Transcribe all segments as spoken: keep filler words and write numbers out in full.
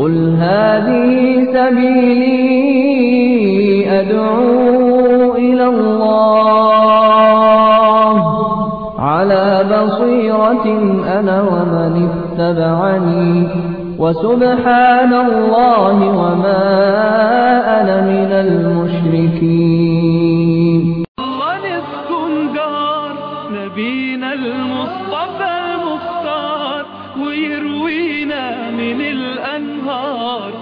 قل هذه سبيلي أدعو إلى الله على بصيرة أنا ومن اتبعني وسبحان الله وما أنا من المشركين. الله نسكن دار نبينا المصطفى المختار ويروينا من الأنهار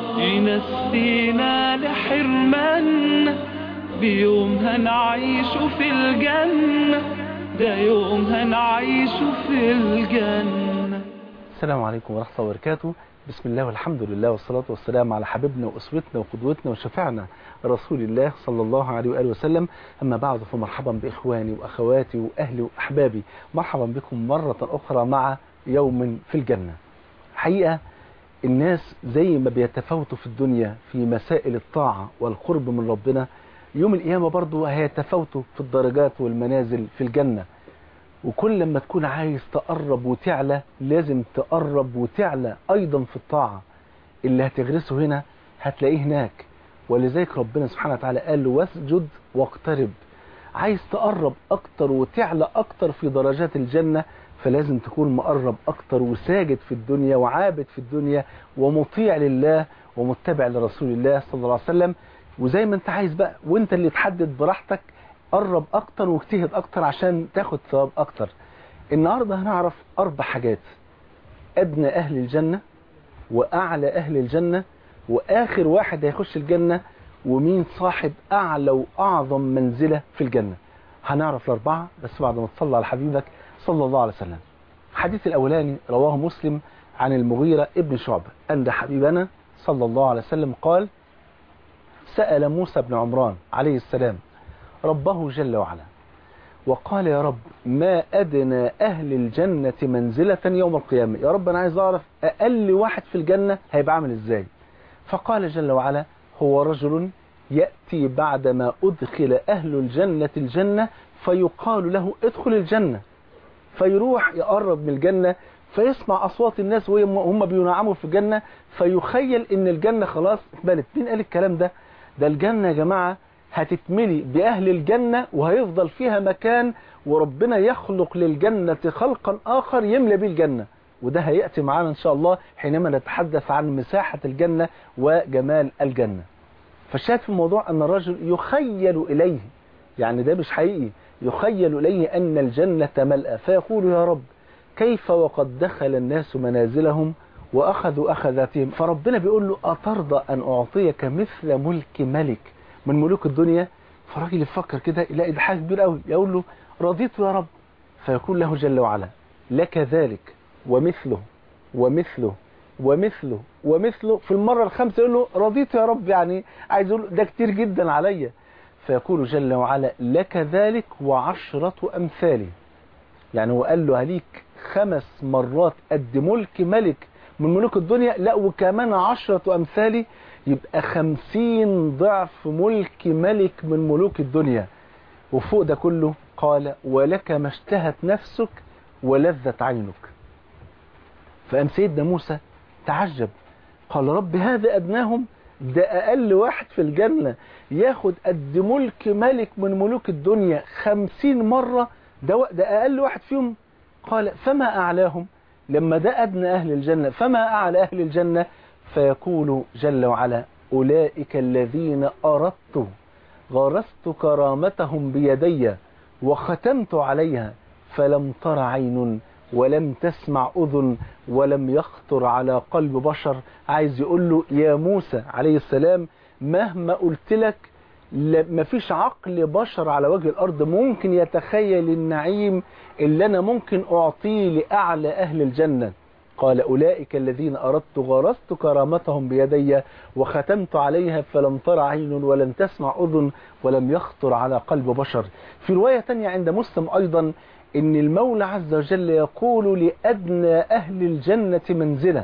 ينسينا لحرمان بيوم هنعيش في الجنة ده يوم هنعيش في الجنة. السلام عليكم ورحمة الله وبركاته. بسم الله والحمد لله والصلاة والسلام على حبيبنا وأسوتنا وقدوتنا وشفيعنا رسول الله صلى الله عليه وآله وسلم. أما بعد فمرحبا بإخواني وأخواتي وأهلي وأحبابي، مرحبا بكم مرة أخرى مع يوم في الجنة. حقيقة الناس زي ما بيتفاوتوا في الدنيا في مسائل الطاعة والقرب من ربنا، يوم القيامة برضو هيتفاوتوا في الدرجات والمنازل في الجنة. وكل لما تكون عايز تقرب وتعلى لازم تقرب وتعلى أيضا في الطاعة. اللي هتغرسه هنا هتلاقيه هناك، ولذلك ربنا سبحانه وتعالى قال له واسجد واقترب. عايز تقرب أكتر وتعلى أكتر في درجات الجنة، فلازم تكون مقرب أكتر وساجد في الدنيا وعابد في الدنيا ومطيع لله ومتبع لرسول الله صلى الله عليه وسلم. وزي ما انت عايز بقى وانت اللي تحدد براحتك، قرب أكتر واجتهد أكتر عشان تاخد ثواب أكتر. النهاردة هنعرف أربع حاجات: أدنى أهل الجنة، وأعلى أهل الجنة، وآخر واحد هيخش الجنة، ومين صاحب أعلى وأعظم منزلة في الجنة. هنعرف الأربعة بس بعد ما تصلى على حبيبك صلى الله عليه وسلم. الحديث الأولاني رواه مسلم عن المغيرة ابن شعبة أن حبيبنا صلى الله عليه وسلم قال: سأل موسى بن عمران عليه السلام ربه جل وعلا وقال: يا رب ما أدنى أهل الجنة منزلة يوم القيامة؟ يا رب أنا عايز أعرف أقل واحد في الجنة هيبقى عامل إزاي. فقال جل وعلا: هو رجل يأتي بعدما أدخل أهل الجنة الجنة فيقال له ادخل الجنة، فيروح يقرب من الجنة فيسمع أصوات الناس وهم بينعموا في الجنة، فيخيل إن الجنة خلاص اتملت. مين قال الكلام ده؟ ده الجنة يا جماعة هتتملي بأهل الجنة وهيفضل فيها مكان، وربنا يخلق للجنة خلقا آخر يملى به الجنة. وده هيأتي معانا إن شاء الله حينما نتحدث عن مساحة الجنة وجمال الجنة. فالشاهد في الموضوع أن الرجل يخيل إليه، يعني ده مش حقيقي، يخيل إليه أن الجنة ملأى، فيقول: يا رب كيف وقد دخل الناس منازلهم وأخذوا أخذاتهم؟ فربنا بيقول له: أترضى أن أعطيك مثل ملك ملك من ملوك الدنيا؟ فالراجل يفكر كده يلاقي ده حاجة كبيرة قوي، يقول له: رضيت يا رب. فيقول له جل وعلا: لك ذلك ومثله ومثله ومثله ومثله. في المرة الخامسة يقول له: رضيت يا رب، يعني عايز يقول ده كتير جدا عليا. فيقول جل وعلا: لك ذلك وعشرة أمثاله. يعني هو قال له: هليك خمس مرات قد ملك ملك من ملوك الدنيا، لا وكمان عشرة أمثالي، يبقى خمسين ضعف ملك ملك من ملوك الدنيا. وفوق ده كله قال: ولك ما اشتهت نفسك ولذت عينك. فقام سيدنا موسى تعجب، قال: رب هذا أدناهم، ده أقل واحد في الجنة ياخد قد ملك ملك من ملوك الدنيا خمسين مرة، ده, ده أقل واحد فيهم. قال: فما أعلاهم؟ لما ده أدنى أهل الجنة فما أعلى أهل الجنة؟ فيقول جل وعلا: أولئك الذين أردت غرست كرامتهم بيدي وختمت عليها فلم تر عين ولم تسمع أذن ولم يخطر على قلب بشر. عايز يقول له: يا موسى عليه السلام، مهما قلت لك مفيش عقل بشر على وجه الأرض ممكن يتخيل النعيم اللي أنا ممكن أعطيه لأعلى أهل الجنة. قال: أولئك الذين أردت غرست كرامتهم بيدي وختمت عليها فلم تر عين ولم تسمع أذن ولم يخطر على قلب بشر. في رواية تانية عند مسلم أيضا إن المولى عز وجل يقول لأدنى أهل الجنة منزلة: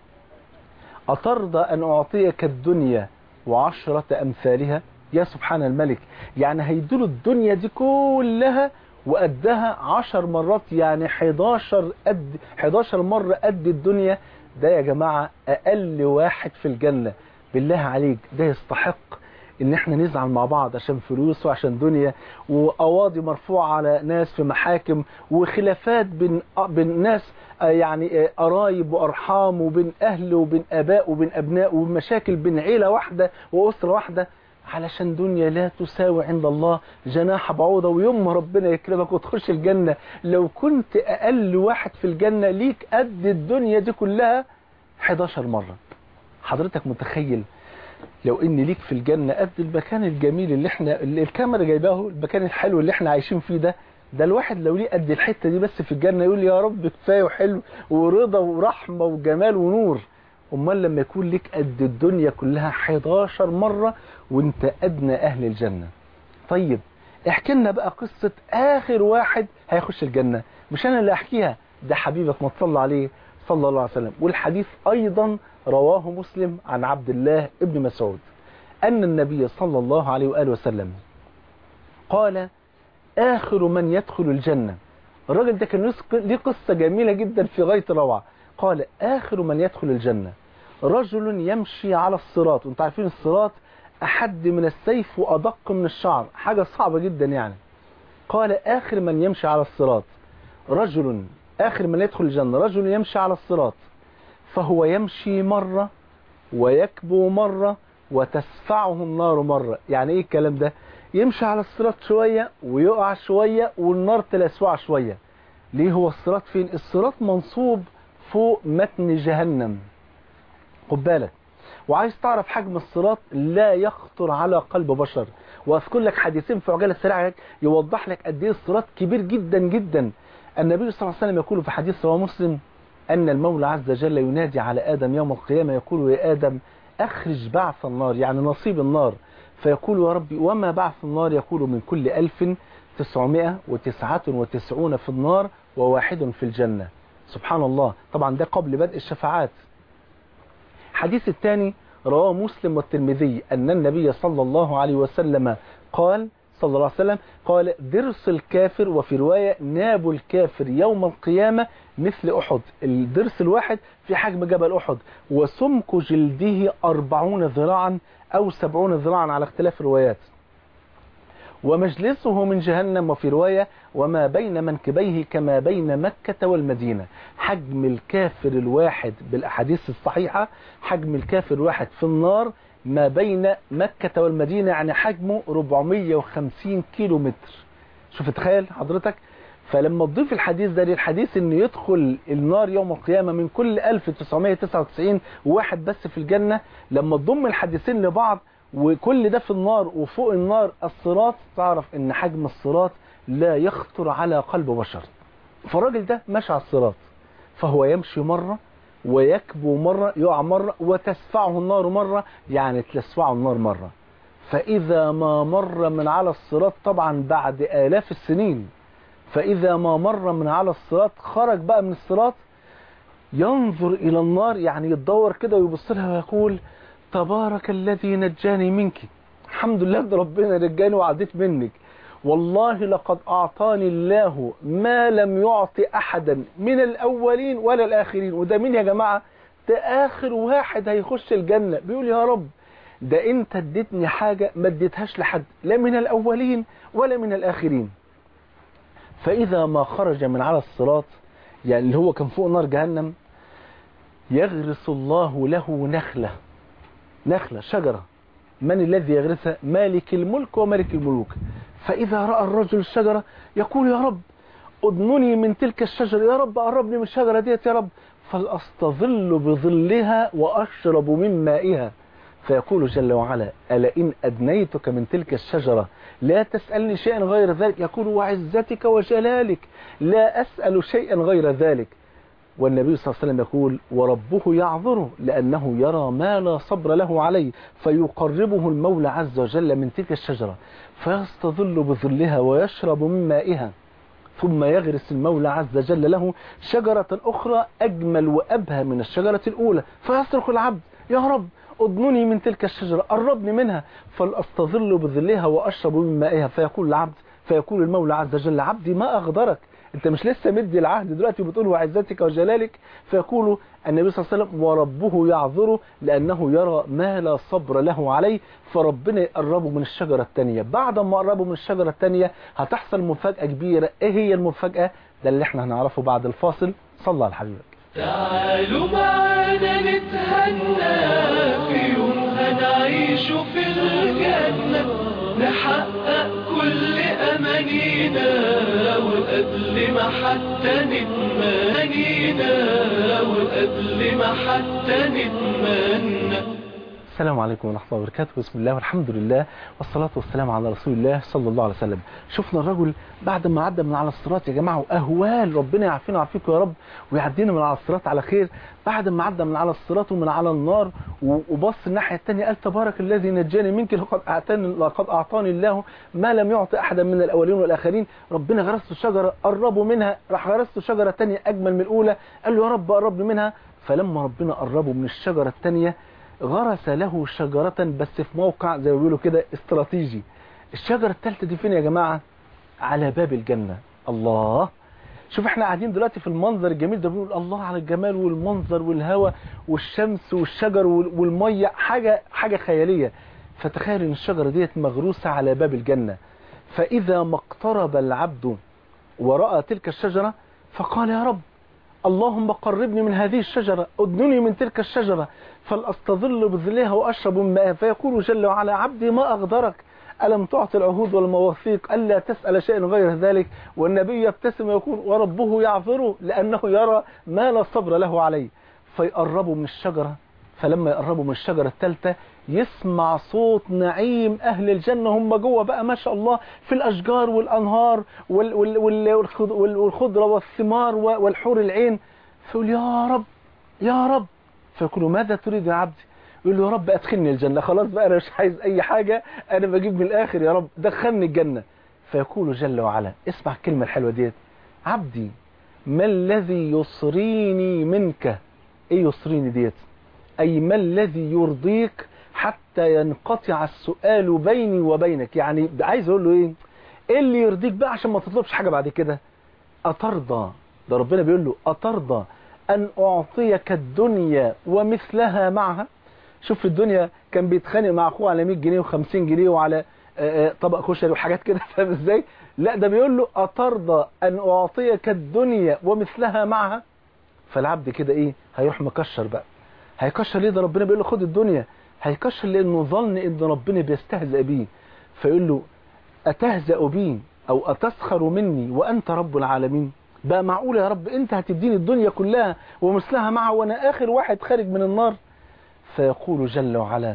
أترضى أن أعطيك الدنيا وعشرة أمثالها؟ يا سبحان الملك، يعني هيدلوا الدنيا دي كلها وقدها عشر مرات، يعني حداشر قد حداشر مرة قد الدنيا ده يا جماعة أقل واحد في الجنة. بالله عليك ده يستحق ان احنا نزعل مع بعض عشان فلوس وعشان دنيا، وقواضي مرفوعة على ناس في محاكم، وخلافات بين بين ناس يعني قرايب وارحام، وبين اهل وبين اباء وبين ابناء، ومشاكل بين عيلة واحدة واسرة واحدة علشان دنيا لا تساوي عند الله جناح بعوضة. ويوم ما ربنا يكرمك وتخش الجنة لو كنت اقل واحد في الجنة ليك قد الدنيا دي كلها حداشر مرة. حضرتك متخيل لو ان ليك في الجنة قد المكان الجميل اللي احنا اللي الكاميرا جايباه، المكان الحلو اللي احنا عايشين فيه ده، ده الواحد لو ليه قد الحتة دي بس في الجنة يقول يا رب كفايه وحلو ورضا ورحمة وجمال ونور. امال لما يكون ليك قد الدنيا كلها حداشر مرة وانت ادنى اهل الجنة. طيب احكي لنا بقى قصة اخر واحد هيخش الجنة، مش انا اللي احكيها، ده حبيبك ما تصلى عليه صلى الله عليه وسلم. والحديث ايضا رواه مسلم عن عبد الله ابن مسعود ان النبي صلى الله عليه وآله وسلم قال اخر من يدخل الجنة. الراجل ده كان ليه قصة جميلة جدا في غاية الروعة. قال اخر من يدخل الجنة رجل يمشي على الصراط. وانتم عارفين الصراط احد من السيف وادق من الشعر، حاجة صعبة جدا يعني. قال اخر من يمشي على الصراط رجل آخر من يدخل الجنة رجل يمشي على الصراط فهو يمشي مرة ويكبو مرة وتسفعه النار مرة. يعني ايه الكلام ده؟ يمشي على الصراط شوية ويقع شوية والنار تلسوع شوية. ليه؟ هو الصراط فين؟ الصراط منصوب فوق متن جهنم، خد بالك. وعايز تعرف حجم الصراط لا يخطر على قلب بشر. واذكر لك حديثين في عجالة سريعة يوضح لك قد ايه الصراط كبير جدا جدا. النبي صلى الله عليه وسلم يقول في حديث رواه مسلم أن المولى عز وجل ينادي على آدم يوم القيامة يقول يا آدم أخرج بعث النار، يعني نصيب النار. فيقول يا ربي وما بعث النار؟ يقول من كل ألف تسعمائة وتسعة وتسعون في النار وواحد في الجنة. سبحان الله. طبعا ده قبل بدء الشفاعات. حديث الثاني رواه مسلم والترمذي أن النبي صلى الله عليه وسلم قال صلى الله عليه وسلم قال ضرس الكافر، وفي رواية ناب الكافر يوم القيامة مثل أحد. الضرس الواحد في حجم جبل أحد، وسمك جلده أربعون ذراعا أو سبعون ذراعا على اختلاف الروايات. ومجلسه من جهنم، وفي رواية وما بين منكبيه كما بين مكة والمدينة. حجم الكافر الواحد بالأحاديث الصحيحة، حجم الكافر الواحد في النار ما بين مكة والمدينة، يعني حجمه أربعمائة وخمسين كيلو متر. شوف تخيل حضرتك. فلما تضيف الحديث ده للحديث انه يدخل النار يوم القيامة من كل ألف وتسعمائة وتسعة وتسعين واحد بس في الجنة، لما تضم الحديثين لبعض وكل ده في النار وفوق النار الصراط، تعرف ان حجم الصراط لا يخطر على قلب بشر. فالراجل ده ماشي على الصراط فهو يمشي مرة ويكبو مرة، يقع مرة، وتسفعه النار مرة، يعني تلسفعه النار مرة. فإذا ما مر من على الصراط، طبعا بعد آلاف السنين، فإذا ما مر من على الصراط خرج بقى من الصراط ينظر إلى النار، يعني يتدور كده ويبص لها ويقول تبارك الذي نجاني منك، الحمد لله ده ربنا نجاني وعديت منك، والله لقد أعطاني الله ما لم يعطي أحدا من الأولين ولا الآخرين. وده مين يا جماعة؟ ده آخر واحد هيخش الجنة. بيقول يا رب ده أنت اديتني حاجة ما اديتهاش لحد، لا من الأولين ولا من الآخرين. فإذا ما خرج من على الصراط، يعني اللي هو كان فوق نار جهنم، يغرس الله له نخلة، نخلة شجرة. من الذي يغرسها؟ مالك الملك وملك الملوك. فإذا رأى الرجل الشجرة يقول يا رب أدنني من تلك الشجرة، يا رب قربني من الشجرة ديت يا رب، فلأستظل بظلها وأشرب من مائها. فيقول جل وعلا ألا إن أدنيتك من تلك الشجرة لا تسألني شيئا غير ذلك؟ يقول وعزتك وجلالك لا أسأل شيئا غير ذلك. والنبي صلى الله عليه وسلم يقول وربه يعذره لأنه يرى ما لا صبر له عليه، فيقربه المولى عز وجل من تلك الشجرة فيستظل بظلها ويشرب من مائها، ثم يغرس المولى عز وجل له شجرة أخرى أجمل وأبهى من الشجرة الأولى، فيصرخ العبد يا رب أضنني من تلك الشجرة، قربني منها، فلأستظل بظلها وأشرب من مائها. فيقول العبد فيقول المولى عز وجل عبدي ما أغدرك، انت مش لسه مدي العهد دلوقتي وبتقول وعزتك وجلالك؟ فيقول النبي صلى الله عليه وسلم وربه يعذره لأنه يرى ما لا صبر له عليه، فربنا يقربه من الشجرة الثانية. بعد ما قربه من الشجرة الثانية هتحصل مفاجأة كبيرة. ايه هي المفاجأة؟ ده اللي احنا هنعرفه بعد الفاصل. صلى على حبيبك. تعالوا معانا نتهنى في يوم هنعيش في الجنة، نحقق كل أمانينا وقبل ما حتى نتمنينا وقبل ما حتى نتمنى. السلام عليكم ورحمة الله وبركاته. بسم الله والحمد لله والصلاة والسلام على رسول الله صلى الله عليه وسلم. شفنا الرجل بعد ما عدى من على الصراط يا جماعة، وأهوال ربنا يعافينا ويعافيكم يا رب ويعدينا من على الصراط على خير. بعد ما عدى من على الصراط ومن على النار وبص الناحية الثانية قال تبارك الذي نجاني منك لقد أعطاني لقد أعطاني الله ما لم يعطي أحدا من الأولين والآخرين. ربنا غرست شجرة قربوا منها، راح غرست شجرة ثانية أجمل من الأولى، قال له يا رب قرب منها. فلما ربنا قربه من الشجرة الثانية غرس له شجرة بس في موقع زي ما بيقولوا كده استراتيجي. الشجرة الثالثة دي فين يا جماعة؟ على باب الجنة. الله، شوف احنا قاعدين دلوقتي في المنظر الجميل ده، بنقول الله على الجمال والمنظر والهواء والشمس والشجر والمية، حاجة حاجة خيالية. فتخيل ان الشجرة ديت مغروسة على باب الجنة. فإذا ما اقترب العبد ورأى تلك الشجرة فقال يا رب اللهم قربني من هذه الشجرة، أدنني من تلك الشجرة فلأستظل بظلها وأشرب من ماءها. فيقول جل وعلا عبدي ما أغدرك، ألم تعطي العهود والمواثيق ألا تسأل شيئا غير ذلك؟ والنبي يبتسم ويقول وربه يعذره لأنه يرى ما لا صبر له عليه. فيقربوا من الشجرة. فلما يقربوا من الشجرة الثالثة يسمع صوت نعيم أهل الجنة، هم جوه بقى ما شاء الله في الأشجار والأنهار والخضرة والثمار والحور العين. فيقول يا رب يا رب. فيقولوا ماذا تريد يا عبدي؟ يقول له يا رب أدخلني الجنة، خلاص بقى أنا مش عايز أي حاجة، أنا بجيب من الآخر يا رب دخلني الجنة. فيقول جل وعلا، اسمع الكلمة الحلوة ديت، عبدي ما الذي يصريني منك؟ إيه يصريني ديت؟ أي ما الذي يرضيك حتى ينقطع السؤال بيني وبينك. يعني عايز أقول له إيه؟ إيه اللي يرضيك بقى عشان ما تطلبش حاجة بعد كده؟ أترضى، ده ربنا بيقول له أترضى أن أعطيك الدنيا ومثلها معها؟ شوف في الدنيا كان بيتخانق مع أخوه على مية جنيه وخمسين جنيه وعلى طبق كشري وحاجات كده، فاهم إزاي؟ لا ده بيقول له أترضى أن أعطيك الدنيا ومثلها معها؟ فالعبد كده إيه؟ هيروح مكشر بقى. هيكشر ليه؟ ده ربنا بيقول له خد الدنيا. هيكشر لأنه ظن إن ربنا بيستهزئ بيه. فيقول له أتهزأ بي أو أتسخر مني وأنت رب العالمين؟ بقى معقول يا رب أنت هتديني الدنيا كلها ومثلها معها وأنا آخر واحد خارج من النار؟ فيقول جل وعلا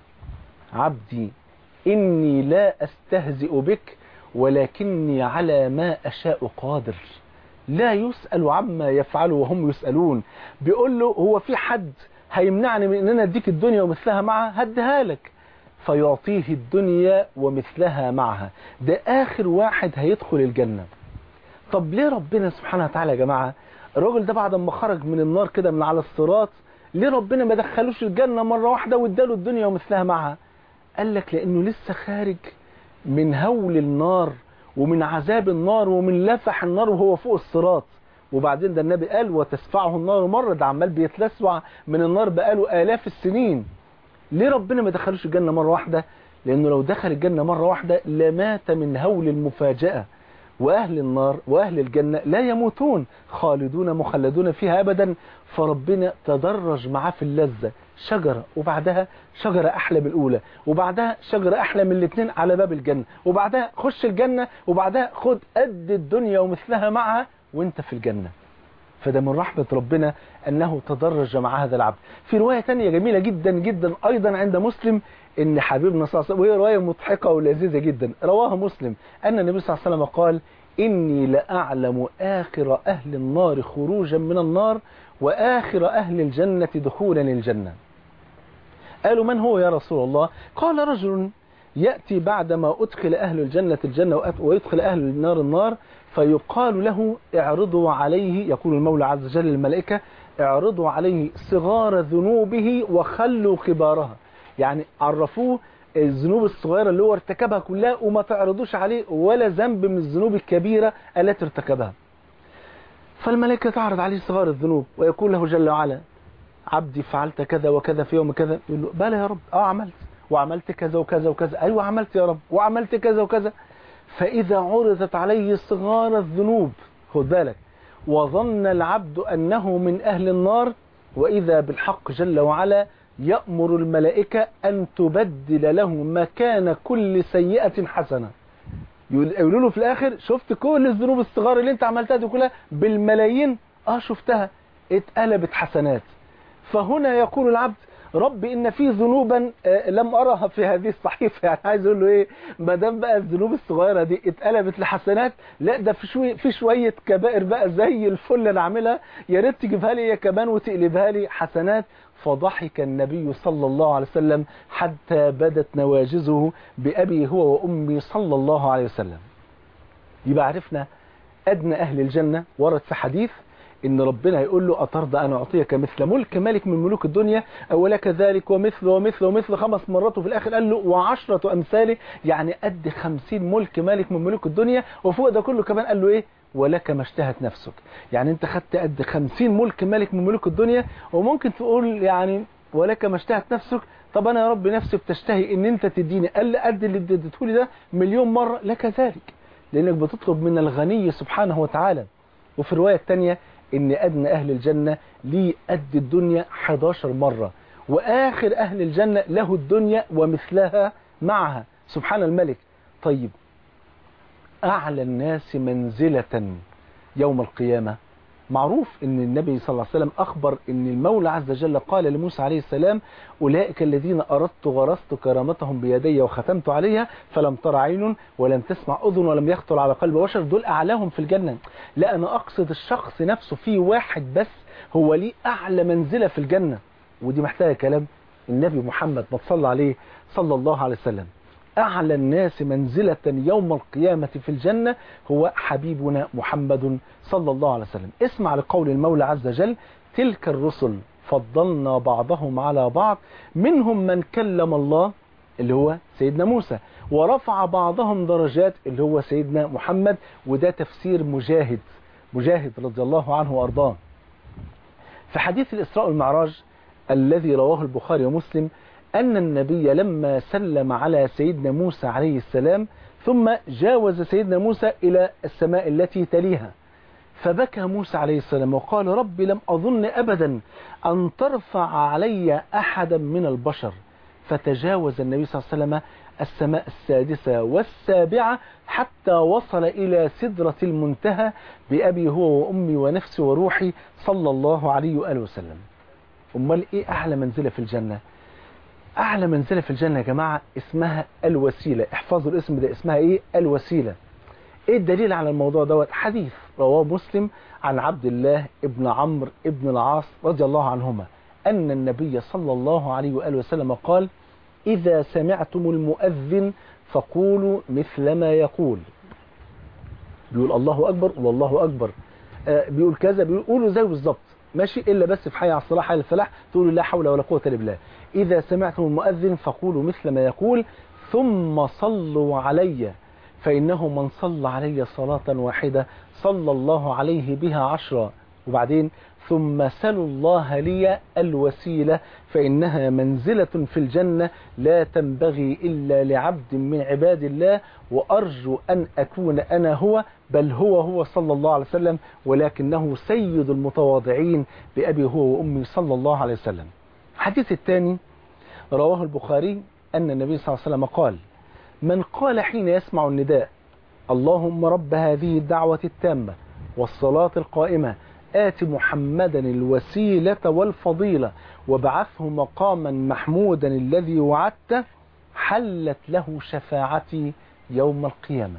عبدي إني لا أستهزئ بك ولكني على ما أشاء قادر، لا يسأل عما يفعل وهم يسألون. بيقول له هو في حد هيمنعني من ان انا اديك الدنيا ومثلها معها؟ هديها لك. فيعطيه الدنيا ومثلها معها، ده اخر واحد هيدخل الجنة. طب ليه ربنا سبحانه وتعالى يا جماعة الراجل ده بعد ما خرج من النار كده من على الصراط ليه ربنا ما دخلوش الجنة مرة واحدة واداله الدنيا ومثلها معها؟ قال لك لانه لسه خارج من هول النار ومن عذاب النار ومن لفح النار وهو فوق الصراط. وبعدين ده النبي قال وتسفعه النار مرة، ده عمال بيتلسع من النار بقاله آلاف السنين. ليه ربنا ما دخلوش الجنة مرة واحدة؟ لأنه لو دخل الجنة مرة واحدة لمات من هول المفاجأة. وأهل النار وأهل الجنة لا يموتون، خالدون مخلدون فيها أبدا. فربنا تدرج معاه في اللذة، شجرة وبعدها شجرة أحلى من الأولى وبعدها شجرة أحلى من الاثنين على باب الجنة وبعدها خش الجنة وبعدها خد قد الدنيا ومثلها معها وانت في الجنة. فده من رحمة ربنا أنه تدرج مع هذا العبد. في رواية تانية جميلة جدا جدا أيضا عند مسلم إن حبيبنا صلى الله عليه وسلم، وهي رواية مضحكة ولذيذة جدا، رواها مسلم أن النبي صلى الله عليه وسلم قال إني لأعلم آخر أهل النار خروجا من النار وآخر أهل الجنة دخولا الجنة. قالوا من هو يا رسول الله؟ قال رجل يأتي بعدما أدخل أهل الجنة الجنة ويدخل أهل النار النار فيقال له اعرضوا عليه، يقول المولى عز وجل للملائكة اعرضوا عليه صغار ذنوبه وخلوا كبارها. يعني عرفوه الذنوب الصغيرة اللي هو ارتكبها كلها وما تعرضوش عليه ولا ذنب من الذنوب الكبيرة التي ارتكبها. فالملائكة تعرض عليه صغار الذنوب ويقول له جل وعلا عبدي فعلت كذا وكذا في يوم كذا، يقول له بلى يا رب، اه عملت، وعملت كذا وكذا وكذا، ايوه عملت يا رب، وعملت كذا وكذا. فإذا عرضت عليه صغار الذنوب، خد بالك، وظن العبد أنه من أهل النار، وإذا بالحق جل وعلا يأمر الملائكة أن تبدل له مكان كل سيئة حسنة. يقولوا له في الآخر شفت كل الذنوب الصغار اللي انت عملتها دي كلها بالملايين؟ اه شفتها، اتقلبت حسنات. فهنا يقول العبد رب إن في ذنوبا لم أرها في هذه الصحيفة. يعني عايز أقول له إيه، ما دام بقى الذنوب الصغيرة دي اتقلبت لحسنات، لا ده في شوية في شوية كبائر بقى زي الفل اللي عاملها، يا ريت تجيبها لي هي كمان وتقلبها لي حسنات. فضحك النبي صلى الله عليه وسلم حتى بدت نواجزه بأبي هو وأمي صلى الله عليه وسلم. يبقى عرفنا أدنى أهل الجنة. ورد في حديث إن ربنا يقول له أترضى أن أعطيك مثل ملك ملك من ملوك الدنيا أو لك ذلك ومثل ومثل ومثل خمس مرات، وفي الآخر قال له وعشرة أمثاله، يعني قد خمسين ملك ملك من ملوك الدنيا، وفوق ده كله كمان قال له إيه ولك ما اشتهت نفسك. يعني أنت خدت قد خمسين ملك ملك من ملوك الدنيا، وممكن تقول يعني ولك ما اشتهت نفسك، طب أنا يا رب نفسي بتشتهي إن أنت تديني قال قد اللي اديته لي ده مليون مرة، لك ذلك، لأنك بتطلب من الغني سبحانه وتعالى. وفي الرواية الثانية إن أدنى أهل الجنة ليه قد الدنيا حداشر مرة، وآخر أهل الجنة له الدنيا ومثلها معها، سبحان الملك. طيب أعلى الناس منزلة يوم القيامة، معروف إن النبي صلى الله عليه وسلم أخبر إن المولى عز وجل قال لموسى عليه السلام أولئك الذين أردت غرست كرامتهم بيدي وختمت عليها فلم تر عين ولم تسمع أذن ولم يخطر على قلب بشر، دول أعلاهم في الجنة. لا أنا أقصد الشخص نفسه، في واحد بس هو ليه أعلى منزلة في الجنة، ودي محتاجة كلام النبي محمد ما تصلى عليه صلى الله عليه وسلم. أعلى الناس منزلة يوم القيامة في الجنة هو حبيبنا محمد صلى الله عليه وسلم. اسمع لقول المولى عز وجل تلك الرسل فضلنا بعضهم على بعض منهم من كلم الله اللي هو سيدنا موسى ورفع بعضهم درجات اللي هو سيدنا محمد. وده تفسير مجاهد مجاهد رضي الله عنه وأرضاه. في حديث الإسراء والمعراج الذي رواه البخاري ومسلم أن النبي لما سلم على سيدنا موسى عليه السلام ثم جاوز سيدنا موسى إلى السماء التي تليها، فبكى موسى عليه السلام وقال رب لم أظن أبدا أن ترفع علي أحدا من البشر، فتجاوز النبي صلى الله عليه وسلم السماء السادسة والسابعة حتى وصل إلى سدرة المنتهى بأبي هو وأمي ونفسي وروحي صلى الله عليه وآله وسلم. أمال إيه أعلى منزلة في الجنة؟ أعلى منزلة في الجنة يا جماعة اسمها الوسيلة. احفظوا الاسم ده، اسمها إيه؟ الوسيلة. إيه الدليل على الموضوع دوت؟ حديث رواه مسلم عن عبد الله ابن عمرو ابن العاص رضي الله عنهما أن النبي صلى الله عليه وآله وسلم قال إذا سمعتم المؤذن فقولوا مثل ما يقول. بيقول الله أكبر والله أكبر، آه بيقول كذا بيقولوا زي بالظبط ماشي، إلا بس في حي على الصلاة حي الفلاح تقولوا لا حول ولا قوة إلا بالله. إذا سمعتم المؤذن فقولوا مثل ما يقول ثم صلوا علي فإنه من صلى علي صلاة واحدة صلى الله عليه بها عشرة. وبعدين ثم سلوا الله لي الوسيلة فإنها منزلة في الجنة لا تنبغي إلا لعبد من عباد الله، وأرجو أن أكون أنا هو، بل هو هو صلى الله عليه وسلم، ولكنه سيد المتواضعين بأبي هو وأمي صلى الله عليه وسلم. الحديث الثاني رواه البخاري أن النبي صلى الله عليه وسلم قال من قال حين يسمع النداء اللهم رب هذه الدعوة التامة والصلاة القائمة آت محمدا الوسيلة والفضيلة وابعثه مقاما محمودا الذي وعدته حلت له شفاعتي يوم القيامة.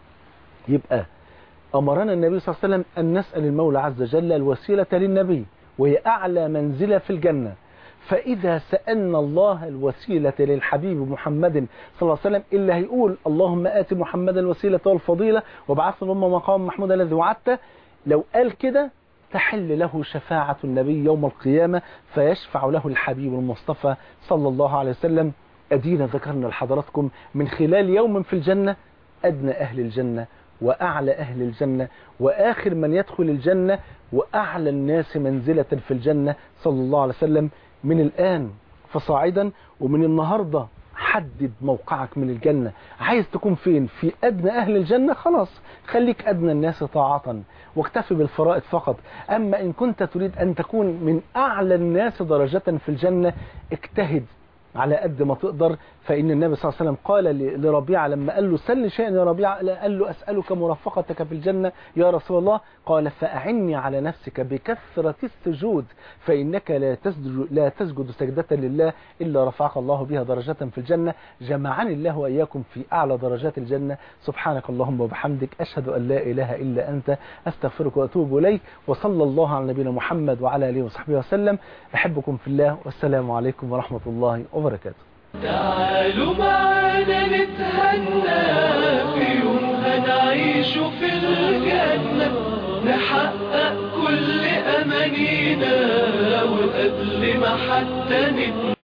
يبقى أمرنا النبي صلى الله عليه وسلم أن نسأل المولى عز وجل الوسيلة للنبي وهي أعلى منزلة في الجنة. فإذا سألنا الله الوسيلة للحبيب محمد صلى الله عليه وسلم إلا هيقول اللهم آت محمدا الوسيلة والفضيلة وابعثه مقاما محمودا الذي وعدته، لو قال كده تحل له شفاعة النبي يوم القيامة فيشفع له الحبيب المصطفى صلى الله عليه وسلم. أدينا ذكرنا لحضراتكم من خلال يوم في الجنة أدنى أهل الجنة وأعلى أهل الجنة وآخر من يدخل الجنة وأعلى الناس منزلة في الجنة صلى الله عليه وسلم. من الآن فصاعدا ومن النهاردة حدد موقعك من الجنة. عايز تكون فين؟ في أدنى أهل الجنة؟ خلاص خليك أدنى الناس طاعة واكتفي بالفرائض فقط. أما إن كنت تريد أن تكون من أعلى الناس درجة في الجنة اجتهد على قد ما تقدر. فإن النبي صلى الله عليه وسلم قال لربيعة لما قال له سل شيئا يا ربيعة، قال له أسألك مرافقتك في الجنة يا رسول الله. قال فأعني على نفسك بكثرة السجود فإنك لا تسجد, لا تسجد سجدة لله إلا رفعك الله بها درجة في الجنة. جمعني الله وإياكم في أعلى درجات الجنة. سبحانك اللهم وبحمدك أشهد أن لا إله إلا أنت أستغفرك وأتوب إليك. وصلى الله على نبينا محمد وعلى آله وصحبه وسلم. أحبكم في الله والسلام عليكم ورحمة الله وبركاته. تعالوا معنا نتهنى في يوم هنعيش في الجنة، نحقق كل أمانينا وقبل ما حتى نتمنى